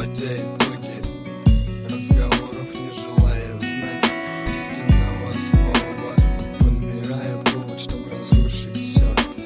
подводя итоги разговоров, не желая знать истинного слова, подбирая повод, чтобы разрушить все.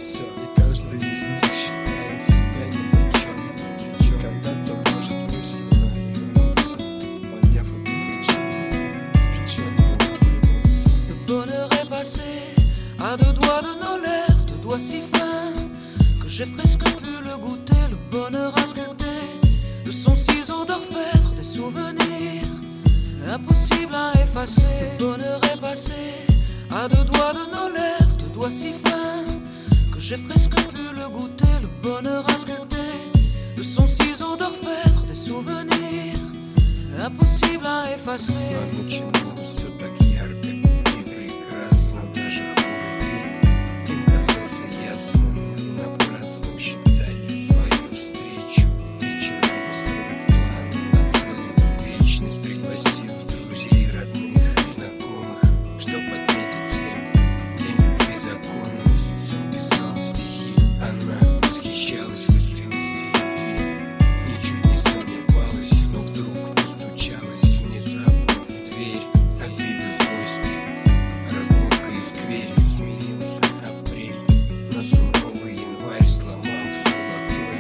И каждый из них считает себя ни при чем. Когда-то может мысленно вернуться, поняв эту причину, печально улыбнуться. Le bonheur est passé à deux doigts de nos lèvres, deux doigts si fins que j'ai presque pu le goûter. Le bonheur a sculpté de son ciseau d'orfèvre des souvenirs impossibles à effacer. Le bonheur est passé à deux doigts de nos lèvres, deux doigts si fins que j'ai presque pu le goûter. Le bonheur a sculpté de son ciseau d'orfèvre des souvenirs impossibles à effacer. Начиналось все так ярко и прекрасно, даже хмурый день им казался ясным и напрасным. Считали свою встречу вечером, устроив планы на целую вечность, пригласив друзей, родных и знакомых, чтоб отметить всем день любви законность. Сын писал стихи, она восхищалась в искренности любви, ничуть не сомневалась, но вдруг постучалась внезапно в дверь. Обида, злость, разлука и скверь. Сменился апрель на суровый январь, сломав золотой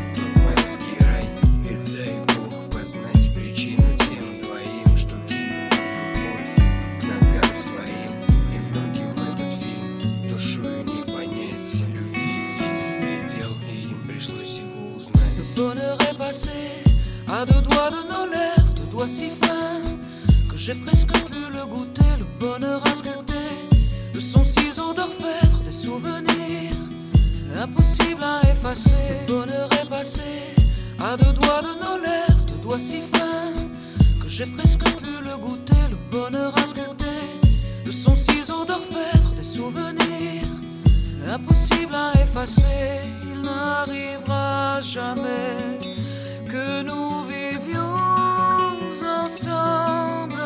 майский рай. И дай Бог познать причину тем двоим, что кинули любовь к ногам своим. И многим этот фильм душою не понять. Любви есть предел, и им пришлось его узнать. Le bonheur est passé à deux doigts de nos lèvres, deux doigts si fins que j'ai presque pu le goûter. Le bonheur a sculpté de son ciseau d'orfèvre des souvenirs impossibles à effacer. Le bonheur est passé à deux doigts de nos lèvres, deux doigts si fins que j'ai presque pu le goûter. Le bonheur a sculpté de son ciseau d'orfèvre des souvenirs impossible à effacer. Il n'arrivera jamais que nous vivions ensemble,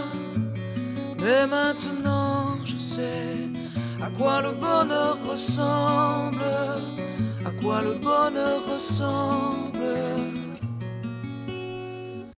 mais maintenant je sais à quoi le bonheur ressemble, à quoi le bonheur ressemble.